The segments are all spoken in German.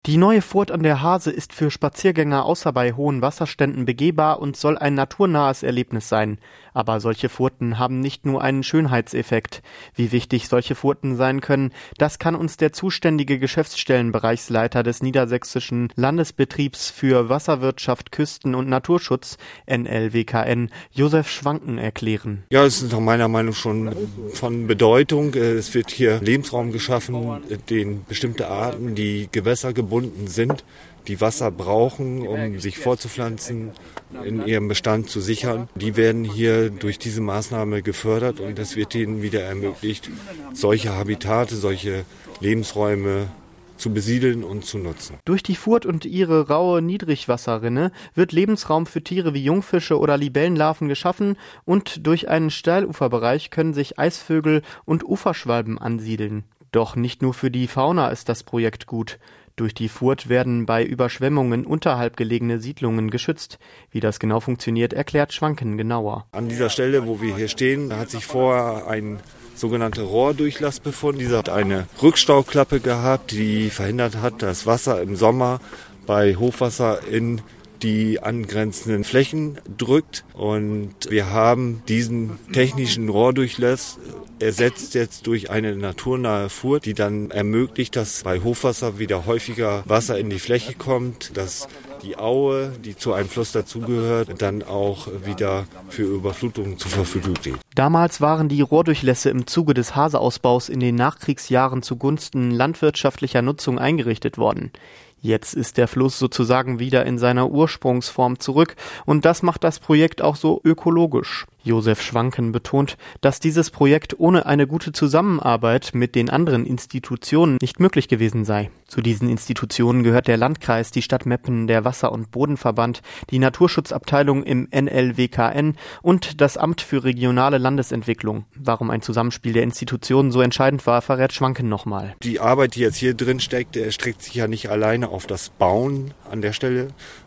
Die neue Furt an der Hase ist für Spaziergänger außer bei hohen Wasserständen begehbar und soll ein naturnahes Erlebnis sein. Aber solche Furten haben nicht nur einen Schönheitseffekt. Wie wichtig solche Furten sein können, das kann uns der zuständige Geschäftsstellenbereichsleiter des Niedersächsischen Landesbetriebs für Wasserwirtschaft, Küsten- und Naturschutz, NLWKN, Josef Schwanken, erklären. Ja, es ist nach meiner Meinung schon von Bedeutung. Es wird hier Lebensraum geschaffen, den bestimmte Arten, die gewässergebunden sind, die Wasser brauchen, um sich fortzupflanzen, in ihrem Bestand zu sichern. Die werden hier durch diese Maßnahme gefördert und es wird ihnen wieder ermöglicht, solche Habitate, solche Lebensräume zu besiedeln und zu nutzen. Durch die Furt und ihre raue Niedrigwasserrinne wird Lebensraum für Tiere wie Jungfische oder Libellenlarven geschaffen und durch einen Steiluferbereich können sich Eisvögel und Uferschwalben ansiedeln. Doch nicht nur für die Fauna ist das Projekt gut. Durch die Furt werden bei Überschwemmungen unterhalb gelegene Siedlungen geschützt. Wie das genau funktioniert, erklärt Schwanken genauer. An dieser Stelle, wo wir hier stehen, hat sich vorher ein sogenannter Rohrdurchlass befunden. Dieser hat eine Rückstauklappe gehabt, die verhindert hat, dass Wasser im Sommer bei Hochwasser in die angrenzenden Flächen drückt. Und wir haben diesen technischen Rohrdurchlass ersetzt jetzt durch eine naturnahe Furt, die dann ermöglicht, dass bei Hochwasser wieder häufiger Wasser in die Fläche kommt, dass die Aue, die zu einem Fluss dazugehört, dann auch wieder für Überflutungen zur Verfügung steht. Damals waren die Rohrdurchlässe im Zuge des Haseausbaus in den Nachkriegsjahren zugunsten landwirtschaftlicher Nutzung eingerichtet worden. Jetzt ist der Fluss sozusagen wieder in seiner Ursprungsform zurück und das macht das Projekt auch so ökologisch. Josef Schwanken betont, dass dieses Projekt ohne eine gute Zusammenarbeit mit den anderen Institutionen nicht möglich gewesen sei. Zu diesen Institutionen gehört der Landkreis, die Stadt Meppen, der Wasser- und Bodenverband, die Naturschutzabteilung im NLWKN und das Amt für regionale Landesentwicklung. Warum ein Zusammenspiel der Institutionen so entscheidend war, verrät Schwanken nochmal. Die Arbeit, die jetzt hier drin steckt, erstreckt sich ja nicht alleine auf das Bauen an der Stelle.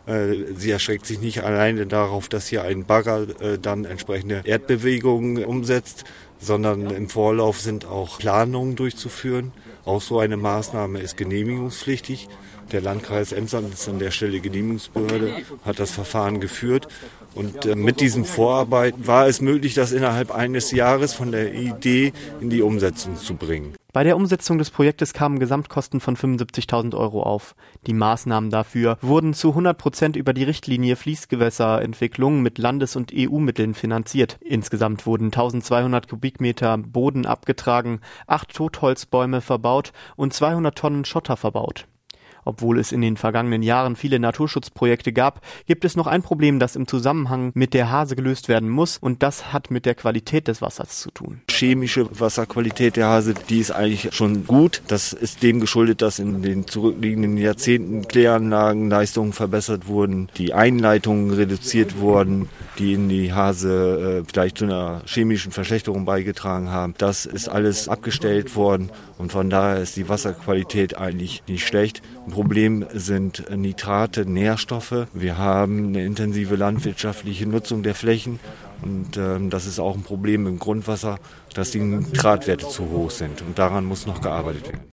Sie erstreckt sich nicht alleine darauf, dass hier ein Bagger dann entsprechende Erdbewegungen umsetzt, sondern im Vorlauf sind auch Planungen durchzuführen. Auch so eine Maßnahme ist genehmigungspflichtig. Der Landkreis Emsland ist an der Stelle Genehmigungsbehörde, hat das Verfahren geführt. Und mit diesen Vorarbeiten war es möglich, das innerhalb eines Jahres von der Idee in die Umsetzung zu bringen. Bei der Umsetzung des Projektes kamen Gesamtkosten von 75.000 € auf. Die Maßnahmen dafür wurden zu 100% über die Richtlinie Fließgewässerentwicklung mit Landes- und EU-Mitteln finanziert. Insgesamt wurden 1200 Kubikmeter Boden abgetragen, 8 Totholzbäume verbaut und 200 Tonnen Schotter verbaut. Obwohl es in den vergangenen Jahren viele Naturschutzprojekte gab, gibt es noch ein Problem, das im Zusammenhang mit der Hase gelöst werden muss, und das hat mit der Qualität des Wassers zu tun. Chemische Wasserqualität der Hase, die ist eigentlich schon gut. Das ist dem geschuldet, dass in den zurückliegenden Jahrzehnten Kläranlagenleistungen verbessert wurden, die Einleitungen reduziert wurden, die in die Hase vielleicht zu einer chemischen Verschlechterung beigetragen haben. Das ist alles abgestellt worden und von daher ist die Wasserqualität eigentlich nicht schlecht. Ein Problem sind Nitrate, Nährstoffe. Wir haben eine intensive landwirtschaftliche Nutzung der Flächen und das ist auch ein Problem im Grundwasser, dass die Nitratwerte zu hoch sind und daran muss noch gearbeitet werden.